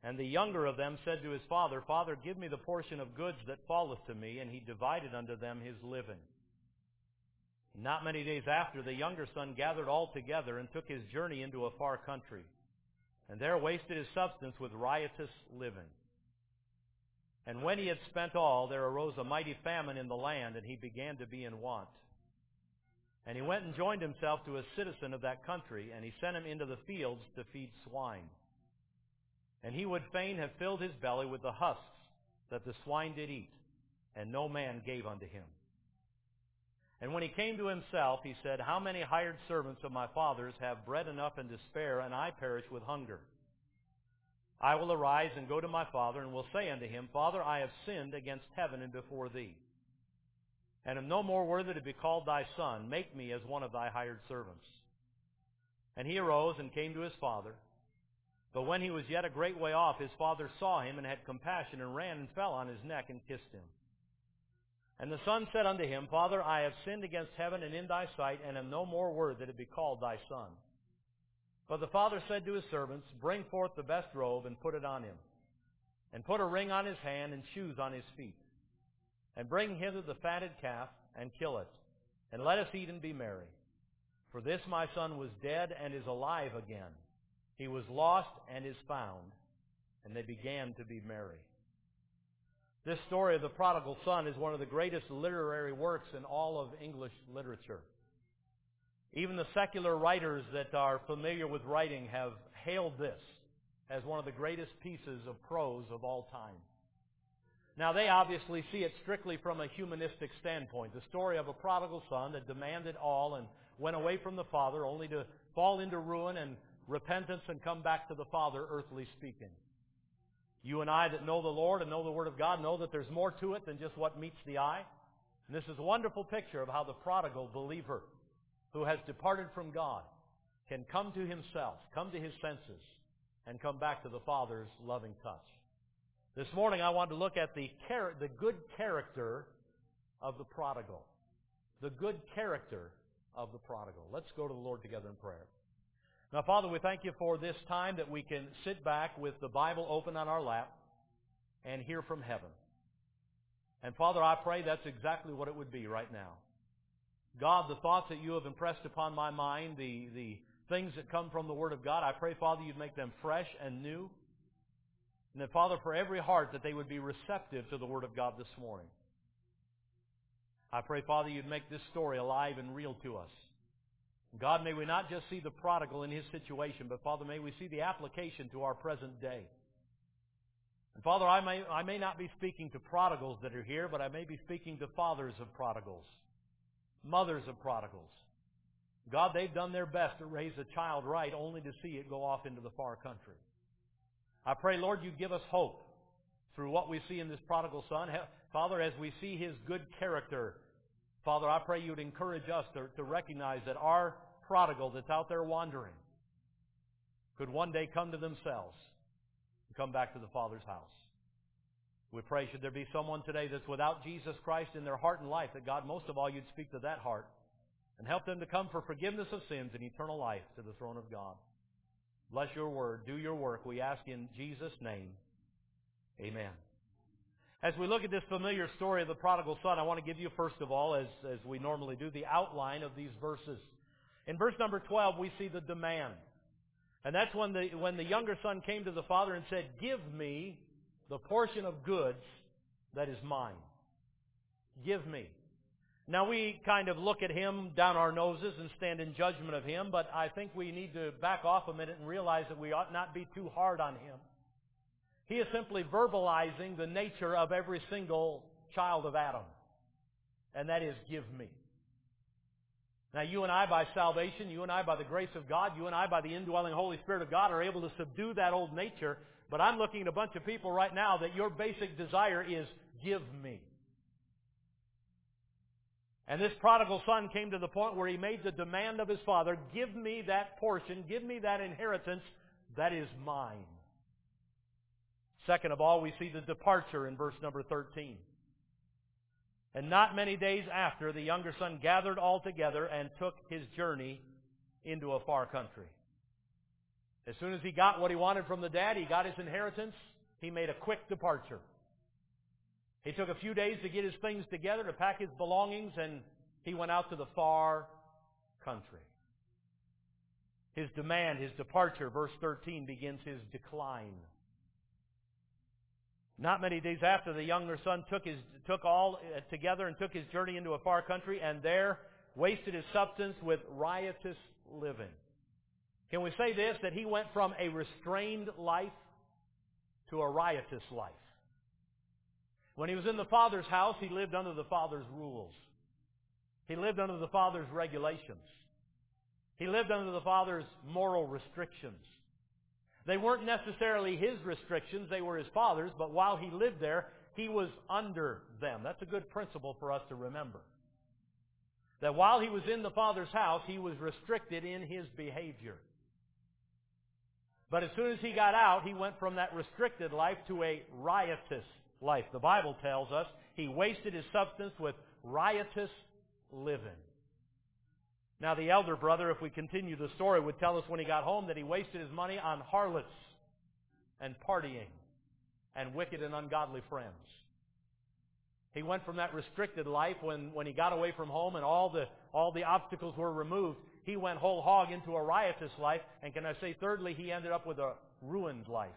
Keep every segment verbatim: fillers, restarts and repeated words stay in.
And the younger of them said to his father, Father, give me the portion of goods that falleth to me. And he divided unto them his living. Not many days after, the younger son gathered all together and took his journey into a far country, and there wasted his substance with riotous living. And when he had spent all, there arose a mighty famine in the land, and he began to be in want. And he went and joined himself to a citizen of that country, and he sent him into the fields to feed swine. And he would fain have filled his belly with the husks that the swine did eat, and no man gave unto him. And when he came to himself, he said, How many hired servants of my father's have bread enough and to spare, and I perish with hunger? I will arise and go to my father, and will say unto him, Father, I have sinned against heaven and before thee, and am no more worthy to be called thy son. Make me as one of thy hired servants. And he arose and came to his father. But when he was yet a great way off, his father saw him, and had compassion, and ran and fell on his neck, and kissed him. And the son said unto him, Father, I have sinned against heaven and in thy sight, and am no more worthy to be called thy son. But the father said to his servants, Bring forth the best robe, and put it on him, and put a ring on his hand, and shoes on his feet. And bring hither the fatted calf, and kill it, and let us eat and be merry. For this my son was dead, and is alive again. He was lost, and is found. And they began to be merry. This story of the prodigal son is one of the greatest literary works in all of English literature. Even the secular writers that are familiar with writing have hailed this as one of the greatest pieces of prose of all time. Now, they obviously see it strictly from a humanistic standpoint. The story of a prodigal son that demanded all and went away from the father only to fall into ruin and repentance and come back to the father, earthly speaking. You and I that know the Lord and know the Word of God know that there's more to it than just what meets the eye. And this is a wonderful picture of how the prodigal believer who has departed from God can come to himself, come to his senses, and come back to the Father's loving touch. This morning I want to look at the char- the good character of the prodigal. The good character of the prodigal. Let's go to the Lord together in prayer. Now, Father, we thank you for this time that we can sit back with the Bible open on our lap and hear from heaven. And Father, I pray that's exactly what it would be right now. God, the thoughts that you have impressed upon my mind, the, the things that come from the Word of God, I pray, Father, you'd make them fresh and new. And that, Father, for every heart that they would be receptive to the Word of God this morning. I pray, Father, you'd make this story alive and real to us. God, may we not just see the prodigal in his situation, but Father, may we see the application to our present day. And Father, I may, I may not be speaking to prodigals that are here, but I may be speaking to fathers of prodigals, mothers of prodigals. God, they've done their best to raise a child right, only to see it go off into the far country. I pray, Lord, you give us hope through what we see in this prodigal son. Father, as we see his good character, Father, I pray you'd encourage us to, to recognize that our prodigal that's out there wandering could one day come to themselves and come back to the Father's house. We pray, should there be someone today that's without Jesus Christ in their heart and life, that God, most of all, you'd speak to that heart and help them to come for forgiveness of sins and eternal life to the throne of God. Bless your word. Do your work. We ask in Jesus' name. Amen. As we look at this familiar story of the prodigal son, I want to give you, first of all, as, as we normally do, the outline of these verses. In verse number twelve, we see the demand. And that's when the, when the younger son came to the father and said, Give me the portion of goods that is mine. Give me. Now, we kind of look at him down our noses and stand in judgment of him, but I think we need to back off a minute and realize that we ought not be too hard on him. He is simply verbalizing the nature of every single child of Adam. And that is, give me. Now, you and I, by salvation, you and I, by the grace of God, you and I, by the indwelling Holy Spirit of God, are able to subdue that old nature. But I'm looking at a bunch of people right now that your basic desire is, give me. And this prodigal son came to the point where he made the demand of his father, give me that portion, give me that inheritance that is mine. Second of all, we see the departure in verse number thirteen. And not many days after, the younger son gathered all together and took his journey into a far country. As soon as he got what he wanted from the dad, he got his inheritance, he made a quick departure. He took a few days to get his things together, to pack his belongings, and he went out to the far country. His demand, his departure, verse thirteen, begins his decline. Not many days after, the younger son took his took all together and took his journey into a far country, and there wasted his substance with riotous living. Can we say this, that he went from a restrained life to a riotous life? When he was in the Father's house, he lived under the Father's rules. He lived under the Father's regulations. He lived under the Father's moral restrictions. They weren't necessarily his restrictions, they were his Father's, but while he lived there, he was under them. That's a good principle for us to remember. That while he was in the Father's house, he was restricted in his behavior. But as soon as he got out, he went from that restricted life to a riotous life. The Bible tells us he wasted his substance with riotous living. Now the elder brother, if we continue the story, would tell us when he got home that he wasted his money on harlots and partying and wicked and ungodly friends. He went from that restricted life when, when he got away from home and all the, all the obstacles were removed. He went whole hog into a riotous life. And can I say thirdly, he ended up with a ruined life.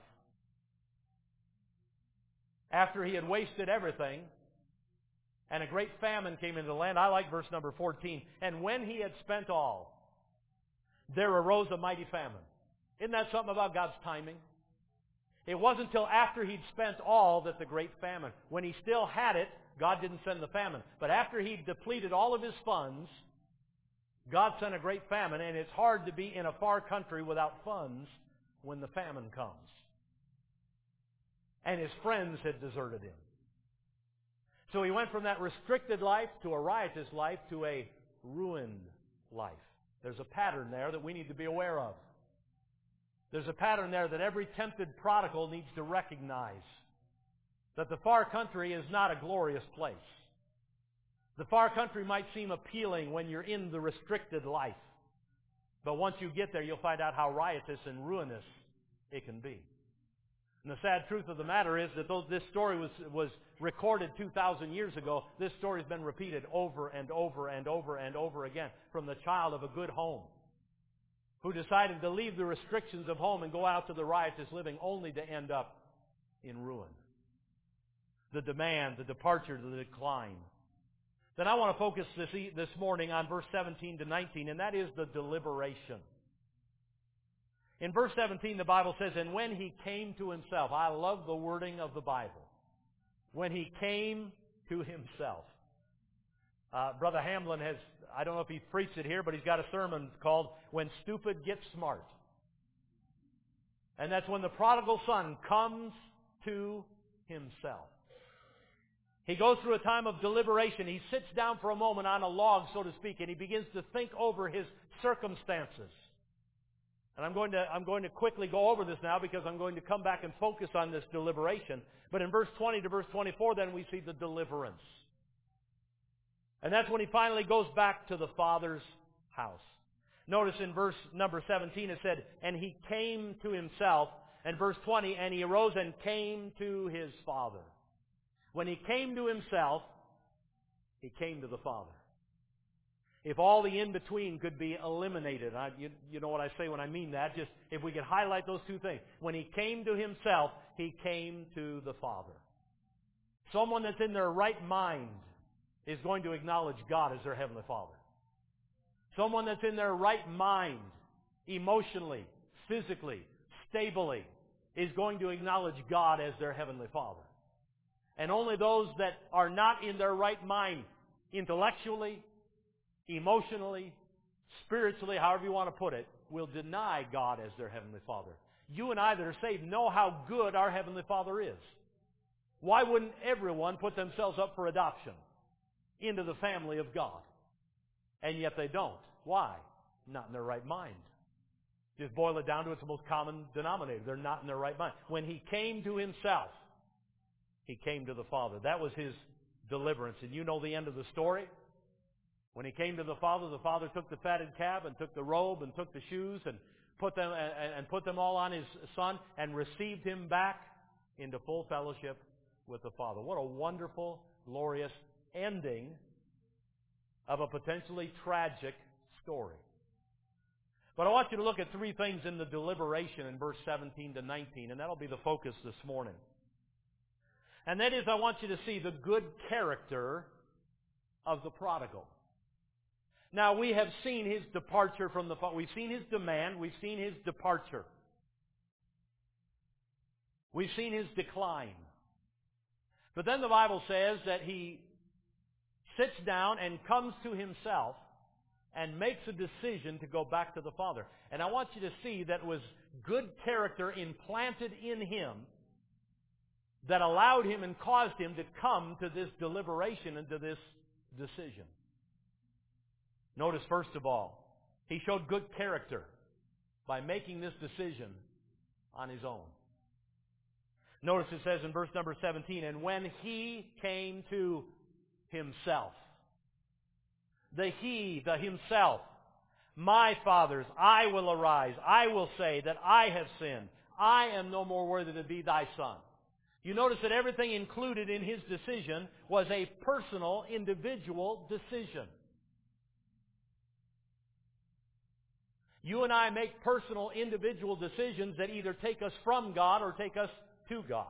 After he had wasted everything, and a great famine came into the land. I like verse number fourteen. And when he had spent all, there arose a mighty famine. Isn't that something about God's timing? It wasn't until after he'd spent all that the great famine. When he still had it, God didn't send the famine. But after he'd depleted all of his funds, God sent a great famine. And it's hard to be in a far country without funds when the famine comes. And his friends had deserted him. So he went from that restricted life to a riotous life to a ruined life. There's a pattern there that we need to be aware of. There's a pattern there that every tempted prodigal needs to recognize. That the far country is not a glorious place. The far country might seem appealing when you're in the restricted life. But once you get there, you'll find out how riotous and ruinous it can be. And the sad truth of the matter is that though this story was, was recorded two thousand years ago, this story has been repeated over and over and over and over again from the child of a good home who decided to leave the restrictions of home and go out to the riotous living only to end up in ruin. The demand, the departure, the decline. Then I want to focus this, this morning on verse seventeen to nineteen, and that is the deliberation. In verse seventeen, the Bible says, and when he came to himself. I love the wording of the Bible. When he came to himself. Uh, Brother Hamlin has, I don't know if he preached it here, but he's got a sermon called When Stupid Gets Smart. And that's when the prodigal son comes to himself. He goes through a time of deliberation. He sits down for a moment on a log, so to speak, and he begins to think over his circumstances. And I'm going to, I'm going to quickly go over this now because I'm going to come back and focus on this deliberation. But in verse twenty to verse twenty-four, then we see the deliverance. And that's when he finally goes back to the Father's house. Notice in verse number seventeen it said, and he came to himself. And verse twenty, and he arose and came to his Father. When he came to himself, he came to the Father. If all the in-between could be eliminated, I, you, you know what I say when I mean that, just if we could highlight those two things. When he came to himself, he came to the Father. Someone that's in their right mind is going to acknowledge God as their Heavenly Father. Someone that's in their right mind, emotionally, physically, stably, is going to acknowledge God as their Heavenly Father. And only those that are not in their right mind, intellectually, emotionally, spiritually, however you want to put it, will deny God as their Heavenly Father. You and I that are saved know how good our Heavenly Father is. Why wouldn't everyone put themselves up for adoption into the family of God? And yet they don't. Why? Not in their right mind. Just boil it down to its most common denominator. They're not in their right mind. When he came to himself, he came to the Father. That was his deliverance. And you know the end of the story. When he came to the Father, the Father took the fatted calf and took the robe and took the shoes and put them and, and put them all on his son and received him back into full fellowship with the Father. What a wonderful, glorious ending of a potentially tragic story. But I want you to look at three things in the deliberation in verse seventeen to nineteen, and that'll be the focus this morning. And that is, I want you to see the good character of the prodigal. Now, we have seen his departure from the Father. We've seen his demand. We've seen his departure. We've seen his decline. But then the Bible says that he sits down and comes to himself and makes a decision to go back to the Father. And I want you to see that was good character implanted in him that allowed him and caused him to come to this deliberation and to this decision. Notice, first of all, he showed good character by making this decision on his own. Notice it says in verse number seventeen, and when he came to himself. The he, the himself. My fathers, I will arise. I will say that I have sinned. I am no more worthy to be thy son. You notice that everything included in his decision was a personal, individual decision. You and I make personal, individual decisions that either take us from God or take us to God.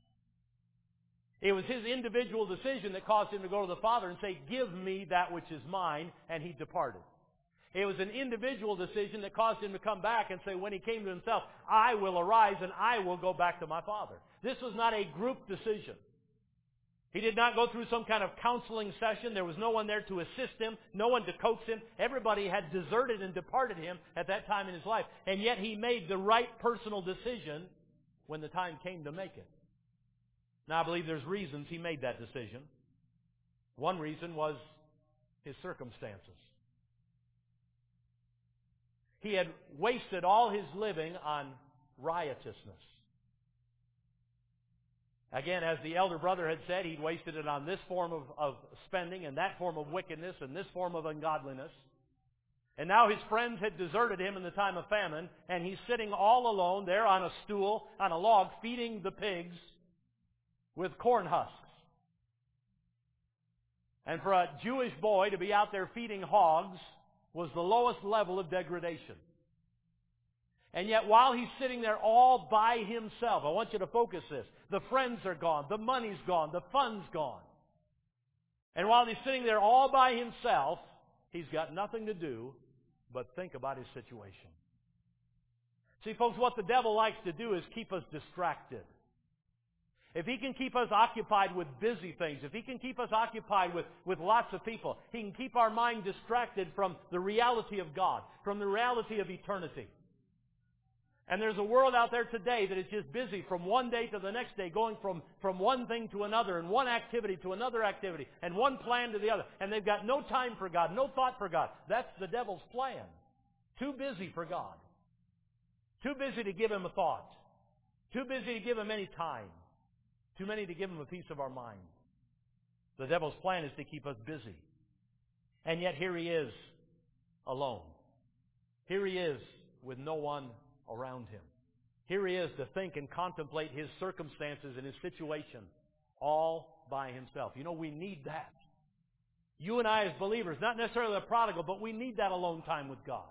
It was his individual decision that caused him to go to the Father and say, give me that which is mine, and he departed. It was an individual decision that caused him to come back and say, when he came to himself, I will arise and I will go back to my Father. This was not a group decision. He did not go through some kind of counseling session. There was no one there to assist him, no one to coax him. Everybody had deserted and departed him at that time in his life. And yet he made the right personal decision when the time came to make it. Now, I believe there's reasons he made that decision. One reason was his circumstances. He had wasted all his living on riotousness. Again, as the elder brother had said, he'd wasted it on this form of, of spending and that form of wickedness and this form of ungodliness. And now his friends had deserted him in the time of famine, and he's sitting all alone there on a stool, on a log, feeding the pigs with corn husks. And for a Jewish boy to be out there feeding hogs was the lowest level of degradation. And yet while he's sitting there all by himself, I want you to focus this. The friends are gone. The money's gone. The fun's gone. And while he's sitting there all by himself, he's got nothing to do but think about his situation. See, folks, what the devil likes to do is keep us distracted. If he can keep us occupied with busy things, if he can keep us occupied with, with lots of people, he can keep our mind distracted from the reality of God, from the reality of eternity. And there's a world out there today that is just busy from one day to the next day, going from, from one thing to another, and one activity to another activity, and one plan to the other. And they've got no time for God, no thought for God. That's the devil's plan. Too busy for God. Too busy to give him a thought. Too busy to give him any time. Too many to give him a piece of our mind. The devil's plan is to keep us busy. And yet here he is, alone. Here he is with no one around him. Here he is to think and contemplate his circumstances and his situation all by himself. You know, we need that. You and I as believers, not necessarily the prodigal, but we need that alone time with God.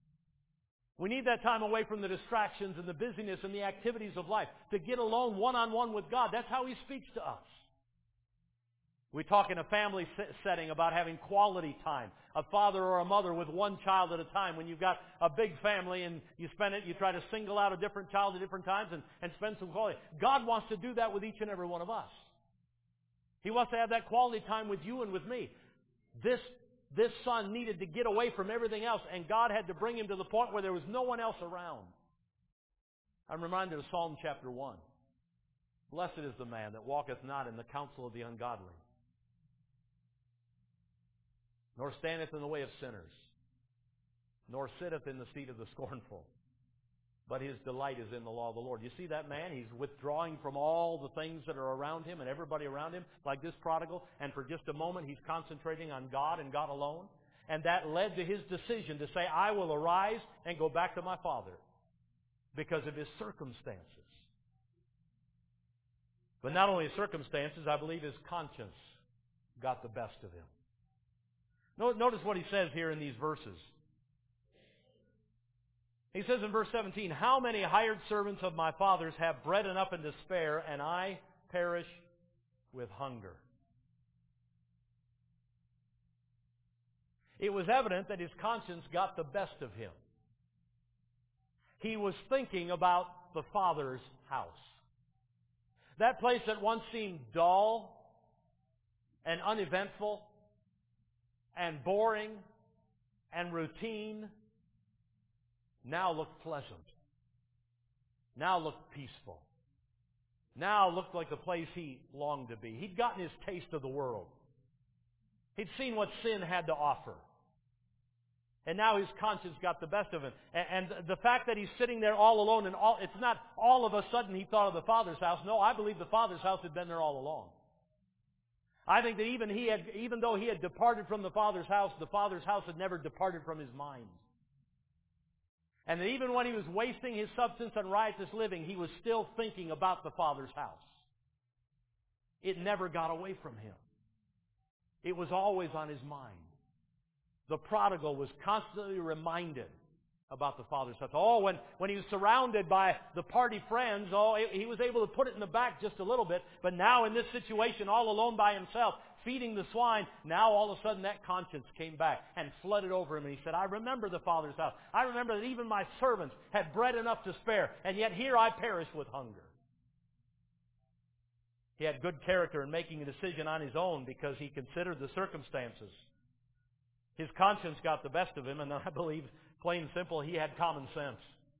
We need that time away from the distractions and the busyness and the activities of life to get alone one-on-one with God. That's how he speaks to us. We talk in a family setting about having quality time. A father or a mother with one child at a time. When you've got a big family and you spend it, you try to single out a different child at different times and, and spend some quality. God wants to do that with each and every one of us. He wants to have that quality time with you and with me. This, this son needed to get away from everything else, and God had to bring him to the point where there was no one else around. I'm reminded of Psalm chapter one. Blessed is the man that walketh not in the counsel of the ungodly, nor standeth in the way of sinners, nor sitteth in the seat of the scornful. But his delight is in the law of the Lord. You see that man? He's withdrawing from all the things that are around him and everybody around him, like this prodigal, and for just a moment he's concentrating on God and God alone. And that led to his decision to say, I will arise and go back to my father. because of his circumstances. But not only his circumstances, I believe his conscience got the best of him. Notice what he says here in these verses. He says in verse seventeen, "How many hired servants of my father's have bread enough and to spare, and I perish with hunger?" It was evident that his conscience got the best of him. He was thinking about the Father's house. That place that once seemed dull and uneventful and boring and routine now looked pleasant. Now looked peaceful. Now looked like the place he longed to be. He'd gotten his taste of the world. He'd seen what sin had to offer. And now his conscience got the best of him. And the fact that he's sitting there all alone, and all, it's not all of a sudden he thought of the Father's house. No, I believe the Father's house had been there all along. I think that even he had, even though he had departed from the Father's house, the Father's house had never departed from his mind. And that even when he was wasting his substance on riotous living, he was still thinking about the Father's house. It never got away from him. It was always on his mind. The prodigal was constantly reminded about the Father's house. Oh, when, when he was surrounded by the party friends, oh, he was able to put it in the back just a little bit. But now in this situation, all alone by himself, feeding the swine, now all of a sudden that conscience came back and flooded over him. And he said, I remember the Father's house. I remember that even my servants had bread enough to spare, and yet here I perish with hunger. He had good character in making a decision on his own because he considered the circumstances. His conscience got the best of him, and I believe, plain and simple, he had common sense.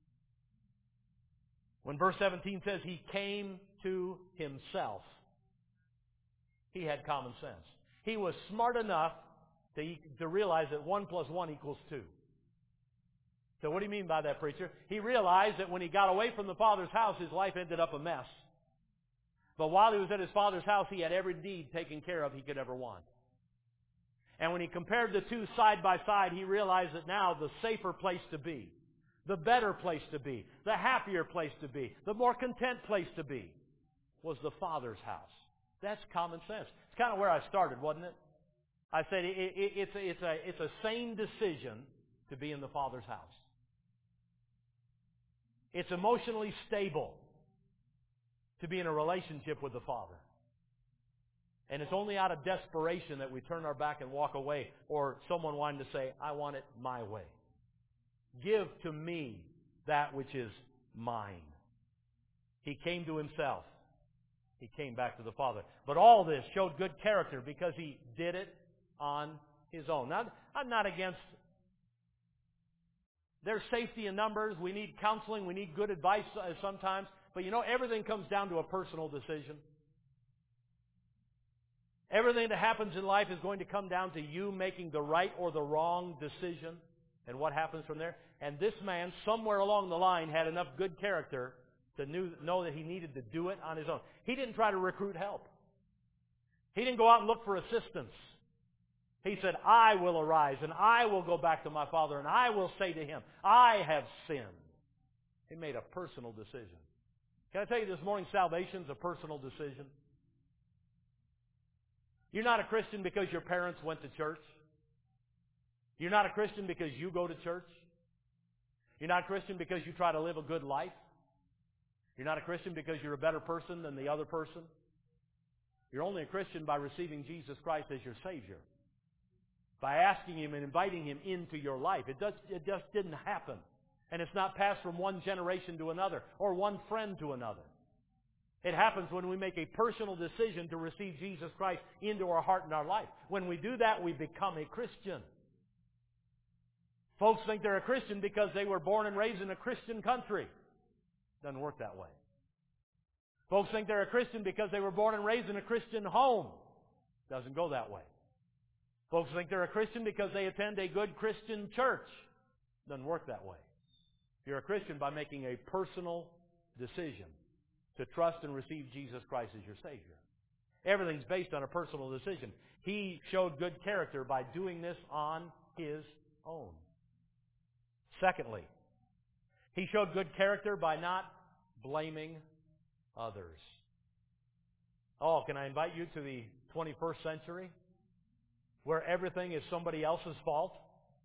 When verse seventeen says he came to himself, he had common sense. He was smart enough to, to realize that one plus one equals two. So what do you mean by that, preacher? He realized that when he got away from the Father's house, his life ended up a mess. But while he was at his Father's house, he had every need taken care of he could ever want. And when he compared the two side by side, he realized that now the safer place to be, the better place to be, the happier place to be, the more content place to be was the Father's house. That's common sense. It's kind of where I started, wasn't it? I said it, it, it's, a, it's, a, it's a sane decision to be in the Father's house. It's emotionally stable to be in a relationship with the Father. And it's only out of desperation that we turn our back and walk away, or someone wanting to say, I want it my way. Give to me that which is mine. He came to himself. He came back to the Father. But all this showed good character because he did it on his own. Now, I'm not against there's safety in numbers. We need counseling. We need good advice sometimes. But you know, everything comes down to a personal decision. Everything that happens in life is going to come down to you making the right or the wrong decision and what happens from there. And this man, somewhere along the line, had enough good character to knew, know that he needed to do it on his own. He didn't try to recruit help. He didn't go out and look for assistance. He said, I will arise and I will go back to my Father and I will say to him, I have sinned. He made a personal decision. Can I tell you this morning, salvation is a personal decision. You're not a Christian because your parents went to church. You're not a Christian because you go to church. You're not a Christian because you try to live a good life. You're not a Christian because you're a better person than the other person. You're only a Christian by receiving Jesus Christ as your Savior. By asking Him and inviting Him into your life. It, does, it just didn't happen. And it's not passed from one generation to another or one friend to another. It happens when we make a personal decision to receive Jesus Christ into our heart and our life. When we do that, we become a Christian. Folks think they're a Christian because they were born and raised in a Christian country. Doesn't work that way. Folks think they're a Christian because they were born and raised in a Christian home. Doesn't go that way. Folks think they're a Christian because they attend a good Christian church. Doesn't work that way. You're a Christian by making a personal decision to trust and receive Jesus Christ as your Savior. Everything's based on a personal decision. He showed good character by doing this on his own. Secondly, He showed good character by not blaming others. Oh, can I invite you to the twenty-first century where everything is somebody else's fault?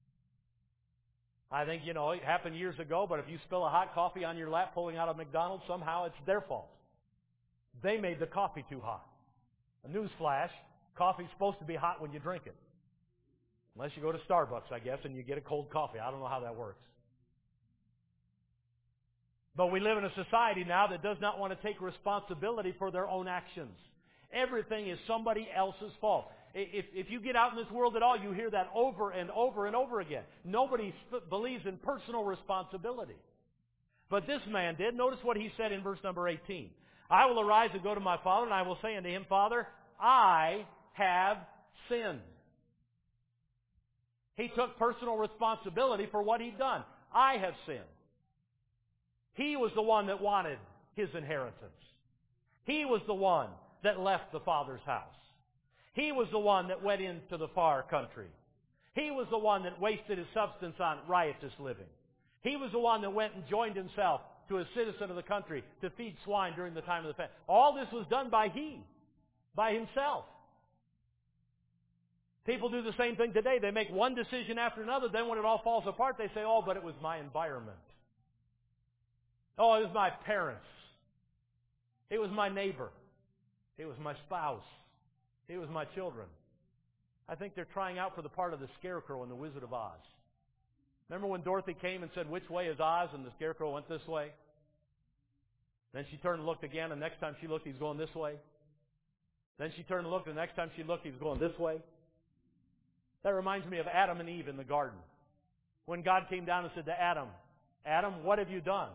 I think, you know, it happened years ago, but if you spill a hot coffee on your lap pulling out of McDonald's, somehow it's their fault. They made the coffee too hot. A newsflash, coffee's supposed to be hot when you drink it. Unless you go to Starbucks, I guess, and you get a cold coffee. I don't know how that works. But we live in a society now that does not want to take responsibility for their own actions. Everything is somebody else's fault. If, if you get out in this world at all, you hear that over and over and over again. Nobody sp- believes in personal responsibility. But this man did. Notice what he said in verse number eighteen. I will arise and go to my father, and I will say unto him, Father, I have sinned. He took personal responsibility for what he'd done. I have sinned. He was the one that wanted his inheritance. He was the one that left the Father's house. He was the one that went into the far country. He was the one that wasted his substance on riotous living. He was the one that went and joined himself to a citizen of the country to feed swine during the time of the famine. All this was done by he, by himself. People do the same thing today. They make one decision after another. Then when it all falls apart, they say, oh, but it was my environment. Oh, it was my parents. It was my neighbor. It was my spouse. It was my children. I think they're trying out for the part of the Scarecrow in The Wizard of Oz. Remember when Dorothy came and said, which way is Oz? And the Scarecrow went this way. Then she turned and looked again, and next time she looked, he's going this way. Then she turned and looked, and the next time she looked, he was going this way. That reminds me of Adam and Eve in the garden. When God came down and said to Adam, Adam, what have you done?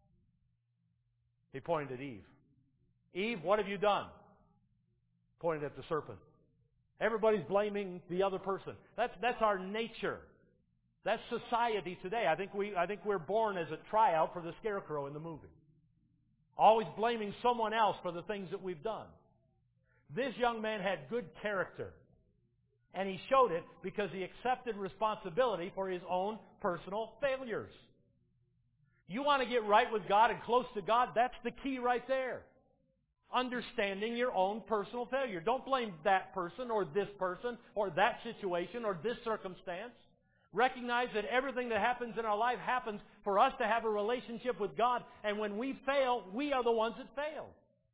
He pointed at Eve. Eve, what have you done? Pointed at the serpent. Everybody's blaming the other person. That's, that's our nature. That's society today. I think, we, I think we're born as a tryout for the Scarecrow in the movie. Always blaming someone else for the things that we've done. This young man had good character. And he showed it because he accepted responsibility for his own personal failures. You want to get right with God and close to God? That's the key right there. Understanding your own personal failure. Don't blame that person or this person or that situation or this circumstance. Recognize that everything that happens in our life happens for us to have a relationship with God. And when we fail, we are the ones that fail.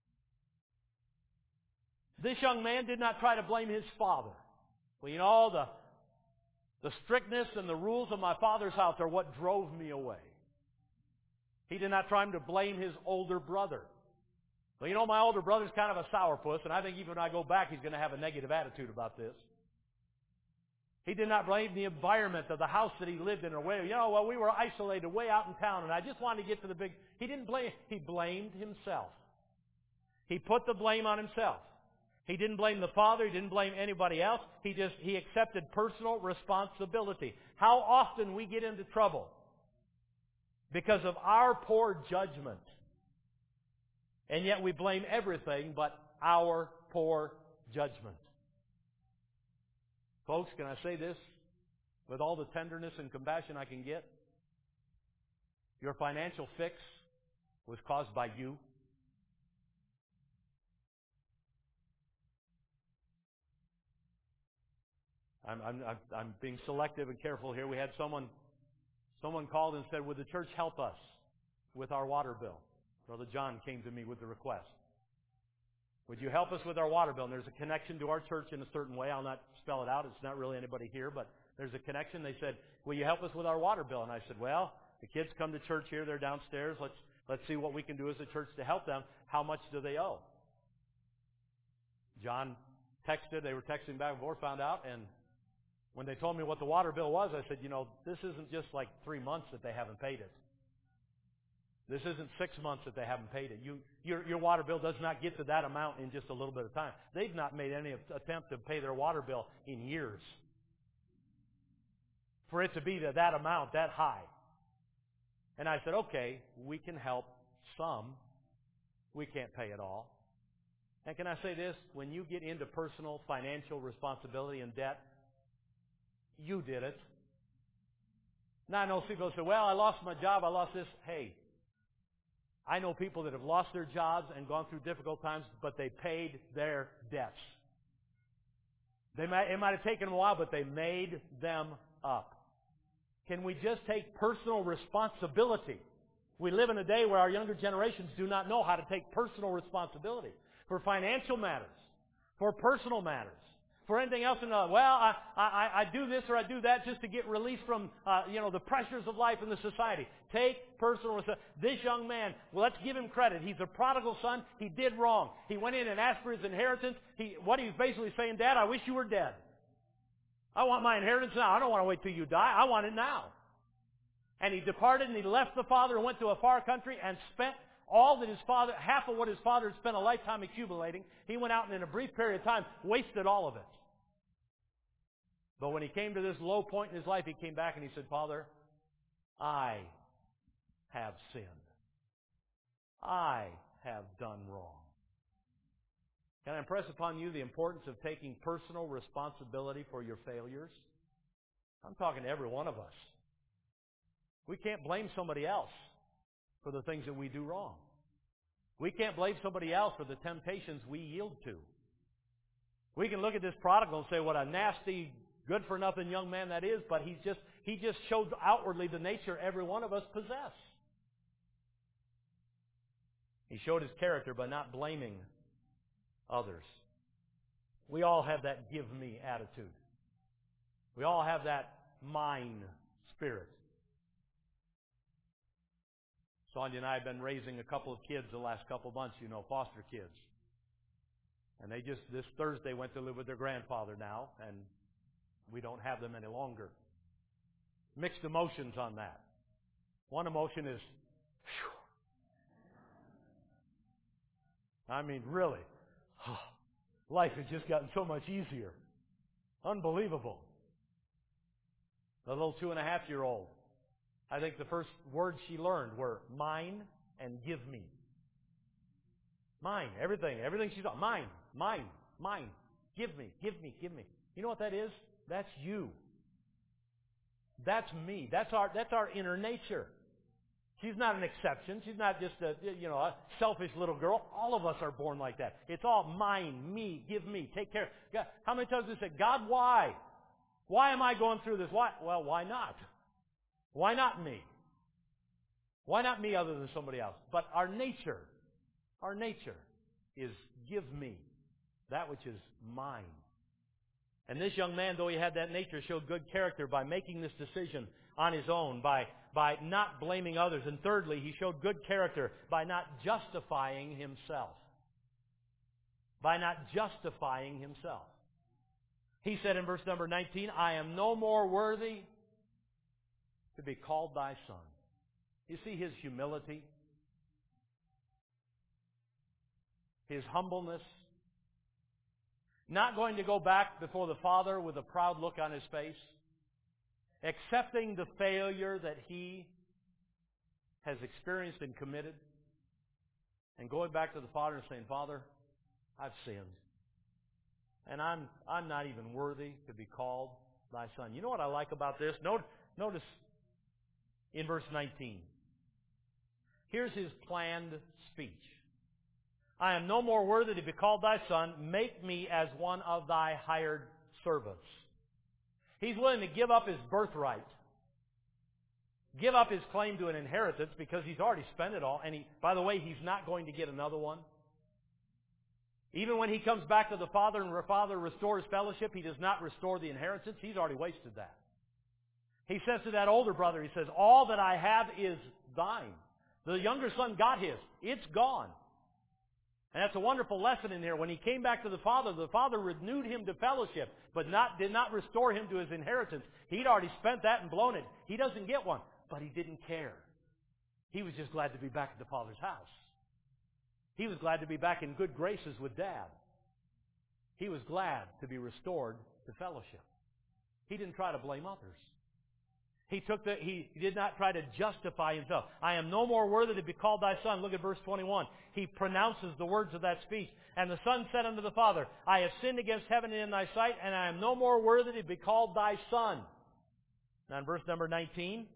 This young man did not try to blame his father. Well, you know, the, the strictness and the rules of my father's house are what drove me away. He did not try to blame his older brother. Well, you know, my older brother's kind of a sourpuss, and I think even when I go back, he's going to have a negative attitude about this. He did not blame the environment of the house that he lived in or where, you know, well, we were isolated way out in town, and I just wanted to get to the big... He didn't blame... He blamed himself. He put the blame on himself. He didn't blame the father. He didn't blame anybody else. He just, he accepted personal responsibility. How often we get into trouble because of our poor judgment. And yet we blame everything but our poor judgment. Folks, can I say this with all the tenderness and compassion I can get? Your financial fix was caused by you. I'm, I'm, I'm, I'm being selective and careful here. We had someone, someone called and said, would the church help us with our water bill? Brother John came to me with the request. Would you help us with our water bill? And there's a connection to our church in a certain way. I'll not spell it out. It's not really anybody here, but there's a connection. They said, will you help us with our water bill? And I said, well, the kids come to church here. They're downstairs. Let's, let's see what we can do as a church to help them. How much do they owe? John texted. They were texting back and forth, found out, and when they told me what the water bill was, I said, you know, this isn't just like three months that they haven't paid it. This isn't six months that they haven't paid it. You, your, your water bill does not get to that amount in just a little bit of time. They've not made any attempt to pay their water bill in years. For it to be to that amount, that high. And I said, okay, we can help some. We can't pay it all. And can I say this? When you get into personal financial responsibility and debt, you did it. Now I know people say, well, I lost my job, I lost this. Hey, I know people that have lost their jobs and gone through difficult times, but they paid their debts. They might, it might have taken them a while, but they made them up. Can we just take personal responsibility? We live in a day where our younger generations do not know how to take personal responsibility for financial matters, for personal matters, for anything else. In the, well, I, I, I do this or I do that just to get released from uh, you know the pressures of life in the society. Take personal responsibility. This young man, well, let's give him credit. He's a prodigal son. He did wrong. He went in and asked for his inheritance. He, what he's basically saying, Dad, I wish you were dead. I want my inheritance now. I don't want to wait till you die. I want it now. And he departed and he left the father and went to a far country and spent all that his father, half of what his father had spent a lifetime accumulating. He went out and in a brief period of time wasted all of it. But when he came to this low point in his life, he came back and he said, Father, I have sinned. I have done wrong. Can I impress upon you the importance of taking personal responsibility for your failures? I'm talking to every one of us. We can't blame somebody else for the things that we do wrong. We can't blame somebody else for the temptations we yield to. We can look at this prodigal and say, what a nasty, good-for-nothing young man that is, but he's just, he just showed outwardly the nature every one of us possess. He showed his character by not blaming others. We all have that give me attitude. We all have that mine spirit. Sonia and I have been raising a couple of kids the last couple of months, you know, foster kids. And they just, this Thursday, went to live with their grandfather now, and we don't have them any longer. Mixed emotions on that. One emotion is, whew. I mean, really, life has just gotten so much easier. Unbelievable. The little two and a half year old, I think the first words she learned were mine and give me. Mine, everything, everything she's on. Mine, mine, mine. Give me, give me, give me. You know what that is? That's you. That's me. That's our, that's our inner nature. She's not an exception. She's not just a, you know, a selfish little girl. All of us are born like that. It's all mine, me, give me, take care. God, how many times have we said, God, why? Why am I going through this? Why? Well, why not? Why not me? Why not me other than somebody else? But our nature, our nature is give me that which is mine. And this young man, though he had that nature, showed good character by making this decision on his own, by, by not blaming others. And thirdly, he showed good character by not justifying himself. By not justifying himself. He said in verse number nineteen, I am no more worthy to be called thy son. You see his humility, his humbleness, not going to go back before the Father with a proud look on his face, accepting the failure that he has experienced and committed, and going back to the Father and saying, Father, I've sinned. And I'm, I'm not even worthy to be called thy son. You know what I like about this? Note, notice in verse nineteen. Here's his planned speech. I am no more worthy to be called thy son. Make me as one of thy hired servants. He's willing to give up his birthright. Give up his claim to an inheritance because he's already spent it all. And he, by the way, he's not going to get another one. Even when he comes back to the Father and the Father restores fellowship, he does not restore the inheritance. He's already wasted that. He says to that older brother, he says, all that I have is thine. The younger son got his. It's gone. And that's a wonderful lesson in here. When he came back to the Father, the Father renewed him to fellowship, but not, did not restore him to his inheritance. He'd already spent that and blown it. He doesn't get one, but he didn't care. He was just glad to be back at the Father's house. He was glad to be back in good graces with Dad. He was glad to be restored to fellowship. He didn't try to blame others. He took the, he did not try to justify himself. I am no more worthy to be called thy son. Look at verse twenty-one. He pronounces the words of that speech. And the son said unto the Father, I have sinned against heaven and in thy sight, and I am no more worthy to be called thy son. Now in verse number nineteen,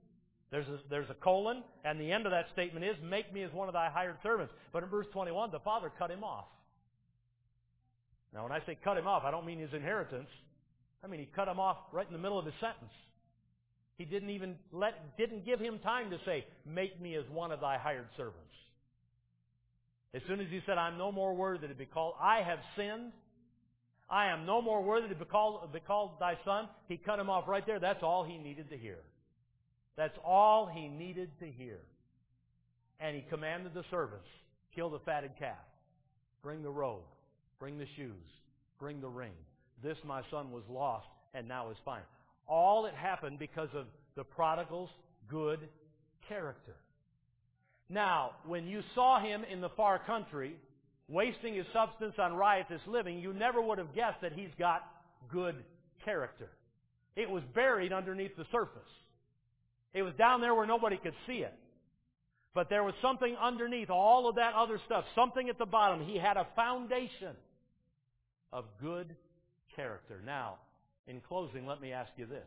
There's a, there's a colon, and the end of that statement is, make me as one of thy hired servants. But in verse twenty-one, the father cut him off. Now, when I say cut him off, I don't mean his inheritance. I mean, he cut him off right in the middle of his sentence. He didn't even let, didn't give him time to say, make me as one of thy hired servants. As soon as he said, I'm no more worthy to be called, I have sinned, I am no more worthy to be called, be called thy son, he cut him off right there. That's all he needed to hear. That's all he needed to hear. And he commanded the servants, kill the fatted calf, bring the robe, bring the shoes, bring the ring. This my son was lost and now is found. All it happened because of the prodigal's good character. Now, when you saw him in the far country, wasting his substance on riotous living, you never would have guessed that he's got good character. It was buried underneath the surface. It was down there where nobody could see it. But there was something underneath all of that other stuff, something at the bottom. He had a foundation of good character. Now, in closing, let me ask you this.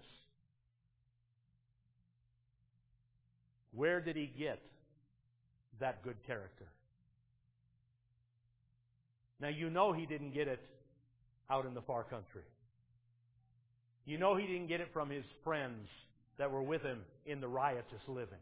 Where did he get that good character? Now, you know he didn't get it out in the far country. You know he didn't get it from his friends that were with him in the riotous living.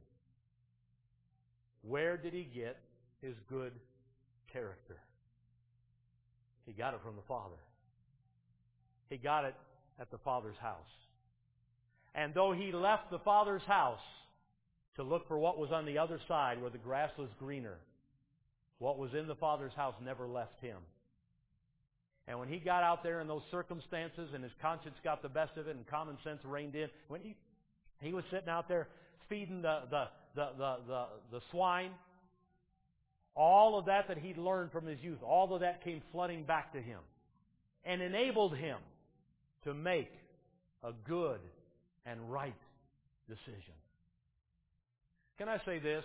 Where did he get his good character? He got it from the Father. He got it at the Father's house. And though he left the Father's house to look for what was on the other side where the grass was greener, what was in the Father's house never left him. And when he got out there in those circumstances and his conscience got the best of it and common sense reigned in, when he, he was sitting out there feeding the, the, the, the, the, the swine, all of that that he'd learned from his youth, all of that came flooding back to him and enabled him to make a good and right decision. Can I say this?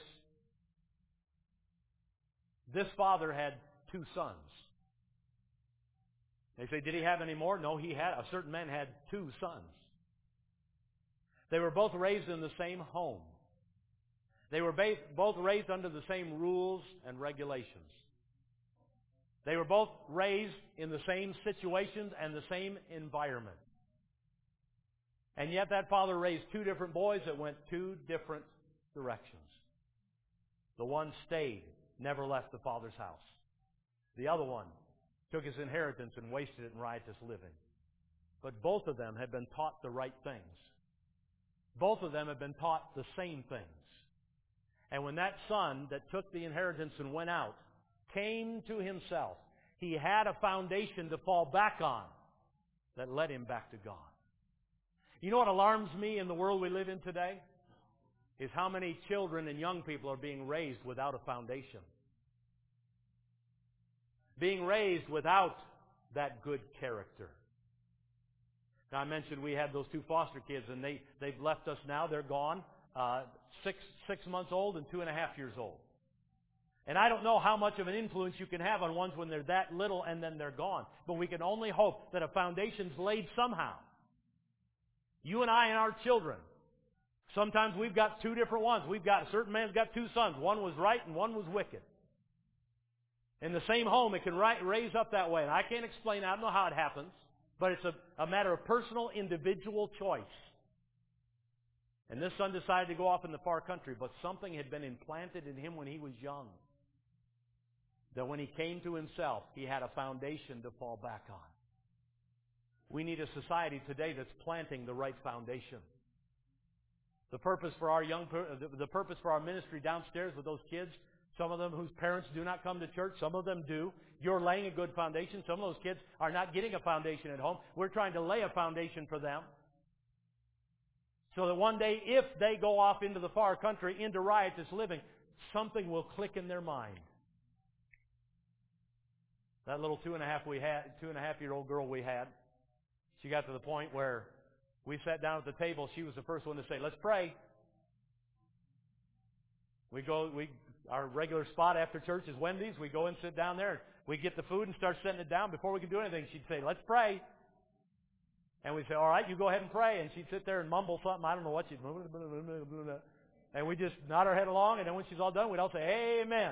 This father had two sons. They say, did he have any more? No, he had. A certain man had two sons. They were both raised in the same home. They were both raised under the same rules and regulations. They were both raised in the same situations and the same environment. And yet that father raised two different boys that went two different directions. The one stayed, never left the father's house. The other one took his inheritance and wasted it in riotous living. But both of them had been taught the right things. Both of them had been taught the same things. And when that son that took the inheritance and went out came to himself, he had a foundation to fall back on that led him back to God. You know what alarms me in the world we live in today? Is how many children and young people are being raised without a foundation. Being raised without that good character. Now, I mentioned we had those two foster kids, and they, they've left us now. They're gone. Uh, six, six months old and two and a half years old. And I don't know how much of an influence you can have on ones when they're that little and then they're gone. But we can only hope that a foundation's laid somehow. You and I and our children. Sometimes we've got two different ones. We've got, a certain man's got two sons. One was right and one was wicked. In the same home, it can ri- raise up that way. And I can't explain, I don't know how it happens. But it's a, a matter of personal, individual choice. And this son decided to go off in the far country, but something had been implanted in him when he was young. That when he came to himself, he had a foundation to fall back on. We need a society today that's planting the right foundation. The purpose for our young, the purpose for our ministry downstairs with those kids, some of them whose parents do not come to church, some of them do. You're laying a good foundation. Some of those kids are not getting a foundation at home. We're trying to lay a foundation for them. So that one day, if they go off into the far country, into riotous living, something will click in their mind. That little two and a half we had, two and a half year old girl we had, she got to the point where we sat down at the table. She was the first one to say, "Let's pray." We go, we our regular spot after church is Wendy's. We go and sit down there. We get the food and start setting it down. Before we can do anything, she'd say, "Let's pray." And we'd say, "All right, you go ahead and pray." And she'd sit there and mumble something. I don't know what she'd... And we just nod our head along, and then when she's all done, we'd all say, Amen.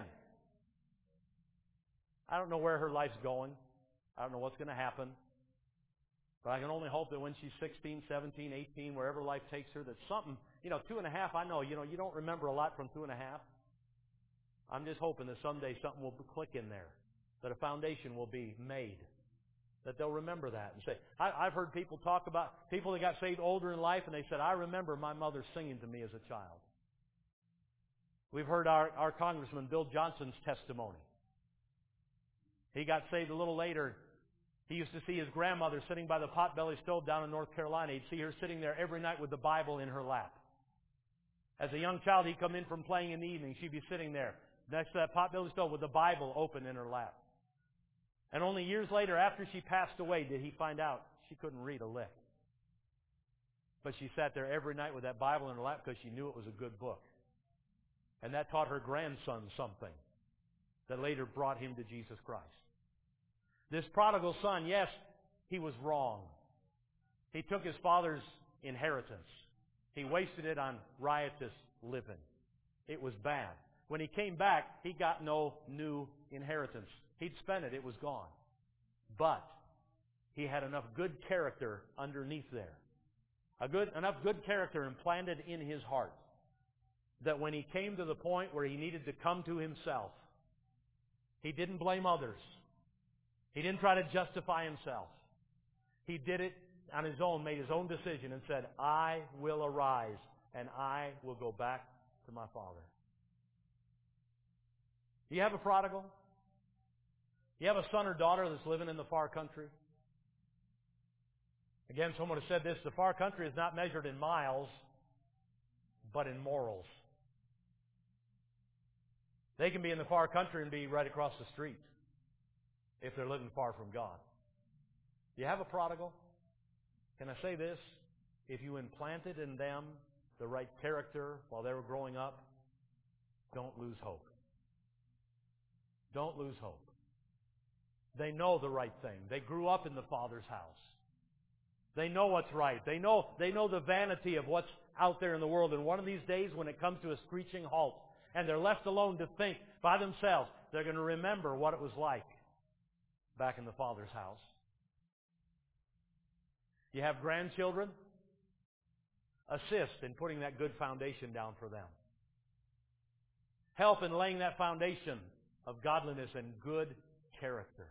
I don't know where her life's going. I don't know what's going to happen. But I can only hope that when she's sixteen, seventeen, eighteen, wherever life takes her, that something, you know, two and a half, I know, you know, you don't remember a lot from two and a half. I'm just hoping that someday something will click in there, that a foundation will be made, that they'll remember that and say, I, I've heard people talk about people that got saved older in life, and they said, I remember my mother singing to me as a child. We've heard our, our Congressman Bill Johnson's testimony. He got saved a little later. He used to see his grandmother sitting by the potbelly stove down in North Carolina. He'd see her sitting there every night with the Bible in her lap. As a young child, he'd come in from playing in the evening. She'd be sitting there next to that potbelly stove with the Bible open in her lap. And only years later, after she passed away, did he find out she couldn't read a lick. But she sat there every night with that Bible in her lap because she knew it was a good book. And that taught her grandson something that later brought him to Jesus Christ. This prodigal son, yes, he was wrong. He took his father's inheritance. He wasted it on riotous living. It was bad. When he came back, he got no new inheritance. He'd spent it. It was gone. But he had enough good character underneath there. A good, enough good character implanted in his heart that when he came to the point where he needed to come to himself, he didn't blame others. He didn't try to justify himself. He did it on his own, made his own decision, and said, I will arise, and I will go back to my father. Do you have a prodigal? Do you have a son or daughter that's living in the far country? Again, someone has said this, the far country is not measured in miles, but in morals. They can be in the far country and be right across the street if they're living far from God. Do you have a prodigal? Can I say this? If you implanted in them the right character while they were growing up, don't lose hope. Don't lose hope. They know the right thing. They grew up in the Father's house. They know what's right. They know, they know the vanity of what's out there in the world. And one of these days, when it comes to a screeching halt, and they're left alone to think by themselves, they're going to remember what it was like back in the Father's house. You have grandchildren? Assist in putting that good foundation down for them. Help in laying that foundation of godliness and good character.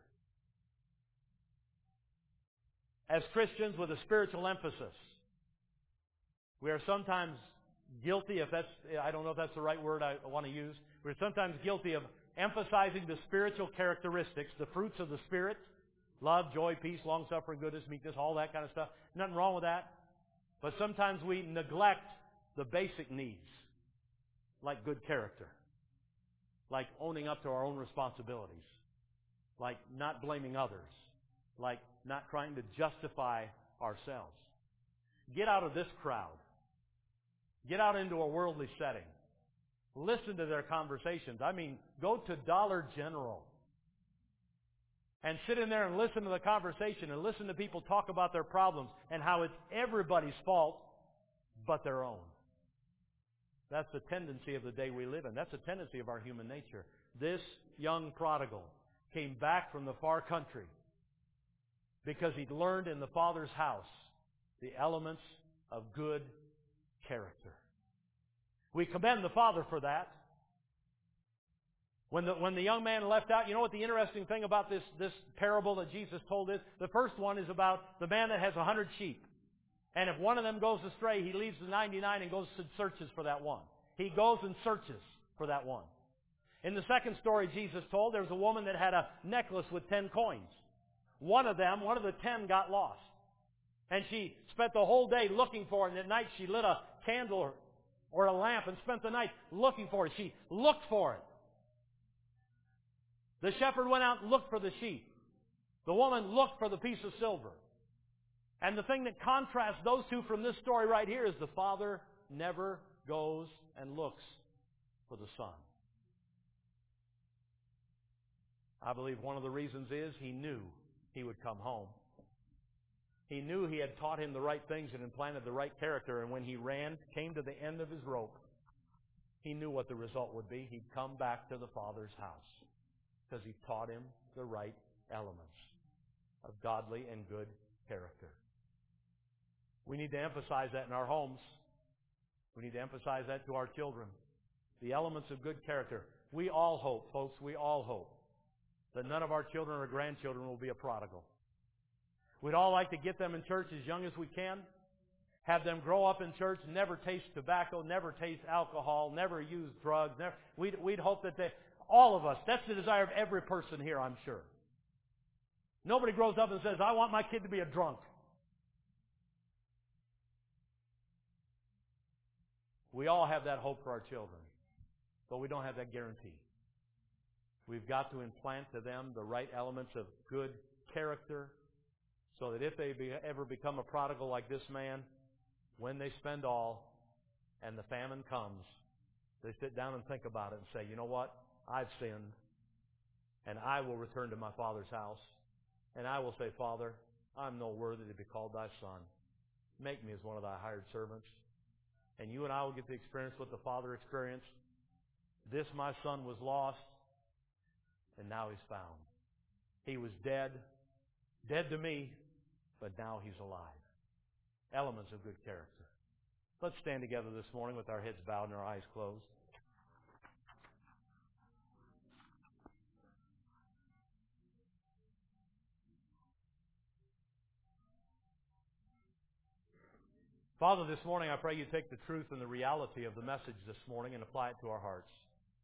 As Christians with a spiritual emphasis, we are sometimes guilty, if that's, I don't know if that's the right word I want to use, we're sometimes guilty of emphasizing the spiritual characteristics, the fruits of the Spirit, love, joy, peace, long-suffering, goodness, meekness, all that kind of stuff. Nothing wrong with that. But sometimes we neglect the basic needs, like good character, like owning up to our own responsibilities, like not blaming others, like not trying to justify ourselves. Get out of this crowd. Get out into a worldly setting. Listen to their conversations. I mean, go to Dollar General and sit in there and listen to the conversation and listen to people talk about their problems and how it's everybody's fault but their own. That's the tendency of the day we live in. That's the tendency of our human nature. This young prodigal came back from the far country because he'd learned in the Father's house the elements of good character. We commend the Father for that. When the, when the young man left out, you know what the interesting thing about this, this parable that Jesus told is? The first one is about the man that has a hundred sheep. And if one of them goes astray, he leaves the ninety-nine and goes and searches for that one. He goes and searches for that one. In the second story Jesus told, there was a woman that had a necklace with ten coins. One of them, one of the ten got lost. And she spent the whole day looking for it, and at night she lit a candle or a lamp and spent the night looking for it. She looked for it. The shepherd went out and looked for the sheep. The woman looked for the piece of silver. And the thing that contrasts those two from this story right here is the father never goes and looks for the son. I believe one of the reasons is he knew he would come home. He knew he had taught him the right things and implanted the right character, and when he ran, came to the end of his rope, he knew what the result would be. He'd come back to the Father's house because he taught him the right elements of godly and good character. We need to emphasize that in our homes. We need to emphasize that to our children. The elements of good character. We all hope, folks, we all hope that none of our children or grandchildren will be a prodigal. We'd all like to get them in church as young as we can, have them grow up in church, never taste tobacco, never taste alcohol, never use drugs. Never, we'd, we'd hope that they, all of us, that's the desire of every person here, I'm sure. Nobody grows up and says, I want my kid to be a drunk. We all have that hope for our children, but we don't have that guarantee. We've got to implant to them the right elements of good character so that if they be, ever become a prodigal like this man, when they spend all and the famine comes, they sit down and think about it and say, you know what? I've sinned, and I will return to my Father's house, and I will say, Father, I'm no worthy to be called thy son. Make me as one of thy hired servants. And you and I will get to experience what the Father experienced. This my son was lost, and now he's found. He was dead, dead to me, but now he's alive. Elements of good character. Let's stand together this morning with our heads bowed and our eyes closed. Father, this morning I pray you take the truth and the reality of the message this morning and apply it to our hearts.